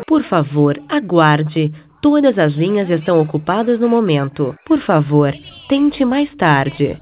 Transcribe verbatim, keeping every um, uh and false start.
Por favor, aguarde. Todas as linhas estão ocupadas no momento. Por favor, tente mais tarde.